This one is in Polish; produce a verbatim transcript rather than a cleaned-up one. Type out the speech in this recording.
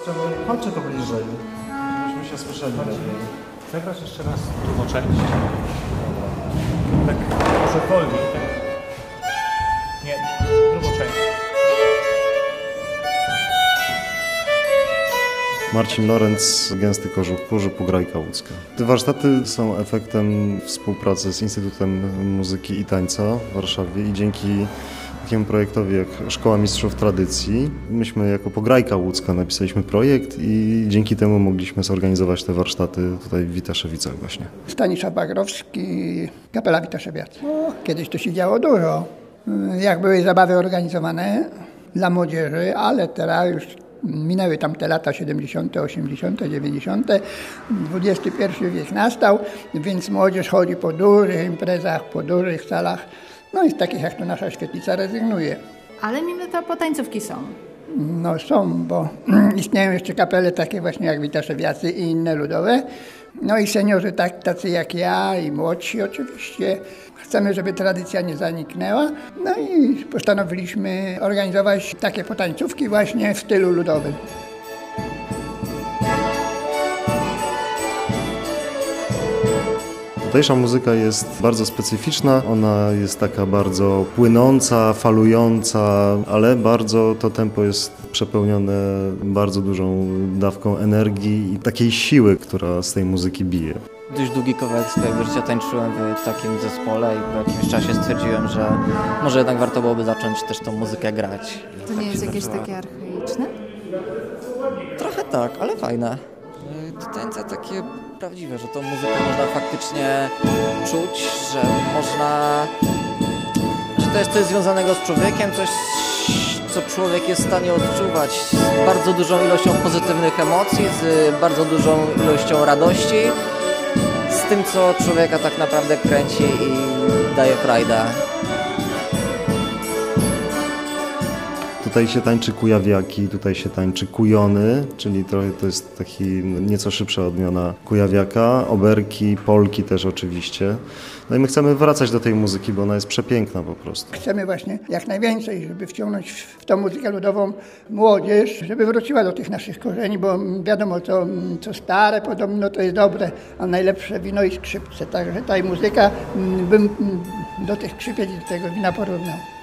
Chodźcie to bliżej, żebyśmy się słyszeli lepiej. Zagrasz jeszcze raz drugą część. Tak, może wolniej. Tak. Nie, drugą część. Marcin Lorenz, Gęsty Kożuch, Kurzu, Pograjka Łódzka. Te warsztaty są efektem współpracy z Instytutem Muzyki i Tańca w Warszawie i dzięki takiemu projektowi jak Szkoła Mistrzów Tradycji, myśmy jako Pograjka Łódzka napisaliśmy projekt i dzięki temu mogliśmy zorganizować te warsztaty tutaj w Witaszewicach właśnie. Stanisław Bagrowski, kapela Witaszewiac. No, kiedyś to się działo dużo. Jak były zabawy organizowane dla młodzieży, ale teraz już minęły tam te lata siedemdziesiąte, osiemdziesiąte, dziewięćdziesiąte. dwudziesty pierwszy wiek nastał, więc młodzież chodzi po dużych imprezach, po dużych salach. No i z takich jak to nasza świetlica rezygnuje. Ale mimo to potańcówki są. No są, bo istnieją jeszcze kapele takie właśnie jak Witaszewiacy i inne ludowe. No i seniorzy tak, tacy jak ja i młodsi oczywiście. Chcemy, żeby tradycja nie zaniknęła. No i postanowiliśmy organizować takie potańcówki właśnie w stylu ludowym. Tutejsza muzyka jest bardzo specyficzna, ona jest taka bardzo płynąca, falująca, ale bardzo to tempo jest przepełnione bardzo dużą dawką energii i takiej siły, która z tej muzyki bije. Dość długi kawałek swojego życia tańczyłem w takim zespole i po jakimś czasie stwierdziłem, że może jednak warto byłoby zacząć też tą muzykę grać. To nie jest jakieś takie archaiczne? Trochę tak, ale fajne. To tańce takie prawdziwe, że tą muzykę można faktycznie czuć, że można, że to jest coś związanego z człowiekiem, coś, co człowiek jest w stanie odczuwać z bardzo dużą ilością pozytywnych emocji, z bardzo dużą ilością radości, z tym, co człowieka tak naprawdę kręci i daje frajdę. Tutaj się tańczy kujawiaki, tutaj się tańczy kujony, czyli trochę to jest taki nieco szybsza odmiana kujawiaka, oberki, polki też oczywiście. No i my chcemy wracać do tej muzyki, bo ona jest przepiękna po prostu. Chcemy właśnie jak najwięcej, żeby wciągnąć w tą muzykę ludową młodzież, żeby wróciła do tych naszych korzeni, bo wiadomo, co, co stare podobno to jest dobre, a najlepsze wino i skrzypce. Także ta muzyka bym do tych skrzypiec i do tego wina porównał.